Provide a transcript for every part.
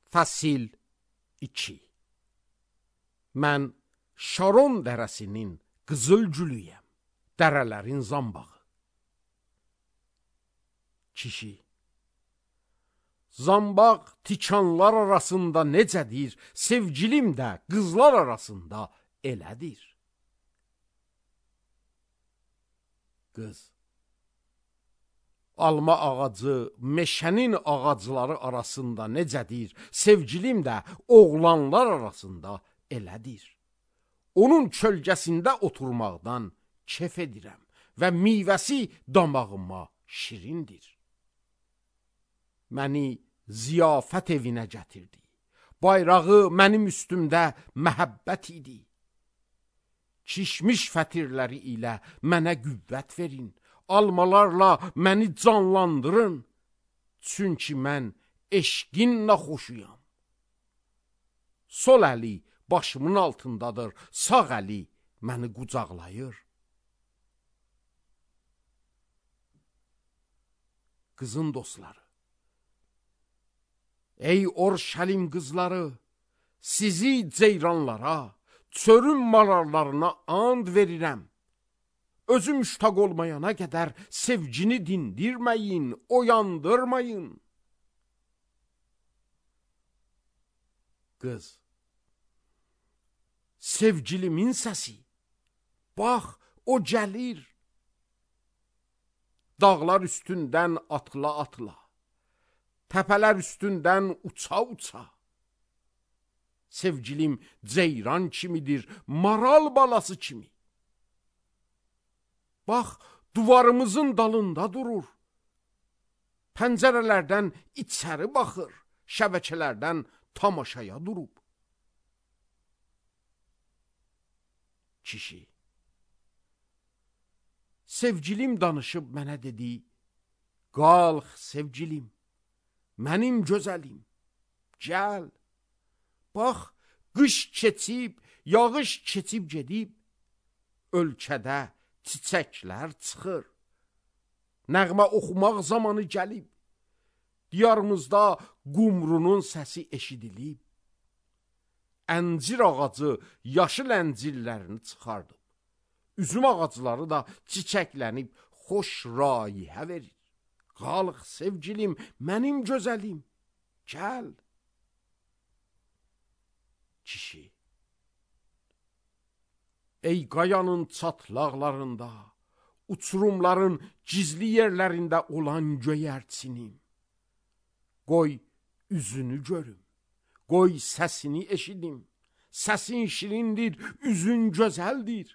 Fəsil 2. Mən Şaron dərəsinin qızıl gülüyəm, dərələrin zambağı. Kişi: Zambaq tikanlar arasında necədir, sevgilim də qızlar arasında elədir. Qız: Alma ağacı meşənin ağacları arasında necədir, sevgilim də oğlanlar arasında elədir. Onun kölgəsində oturmaqdan kef edirəm və meyvəsi damağıma şirindir. Məni ziyafət evinə gətirdi. Bayrağı mənim üstümdə məhəbbət idi. Kişmiş fətirləri ilə mənə qüvvət verin. Almalarla məni canlandırın. Çünki mən eşqinlə xoşuyam. Sol əli başımın altındadır, sağ əli məni qucaqlayır. Qızın dostları: Ey Orşəlim qızları, sizi ceyranlara, çörün mararlarına and verirəm. Özüm müştaq olmayana qədər sevgini dindirməyin, oyandırmayın. Qız: Sevgilimin səsi, bax o gəlir. Dağlar üstündən atla-atla, təpələr üstündən uça-uça. Sevgilim ceyran kimidir, maral balası kimi. Bax, duvarımızın dalında durur. Pəncərələrdən içəri baxır, şəbəkələrdən tamaşaya durub. Kişi: Sevgilim danışıb mənə dedi, qalx sevgilim, mənim gözəlim, gəl. Bax, qış keçib, yağış keçib gedib, ölkədə çiçəklər çıxır. Nəğmə oxumaq zamanı gəlib, diyarımızda qumrunun səsi eşidilib. Əncir ağacı yaşıl əncirlərini çıxardı. Üzüm ağacları da çiçəklənib xoş rayihə verir. Qalx sevgilim, mənim gözəlim, gəl. Kişi: Ey qayanın çatlaqlarında, uçurumların gizli yerlərində olan göyərçinim, qoy üzünü görüm, qoy səsini eşidim. Səsin şirindir, üzün gözəldir.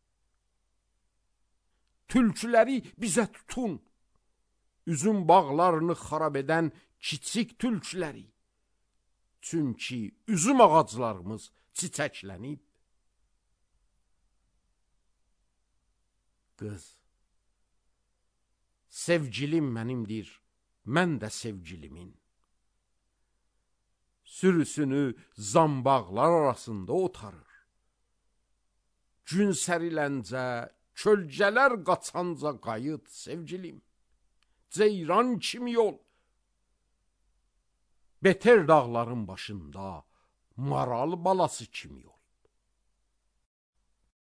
Tülküləri bizə tutun, üzüm bağlarını xarab edən kiçik tülküləri. Çünki üzüm ağaclarımız çiçəklənib. Qız: Sevgilim mənimdir, mən də sevgilimin. Sürüsünü zambaqlar arasında otarır. Gün səriləncə, kölgələr qaçanca qayıt sevgilim. Ceyran kimi yol. Beter dağların başında maral balası kimi yol.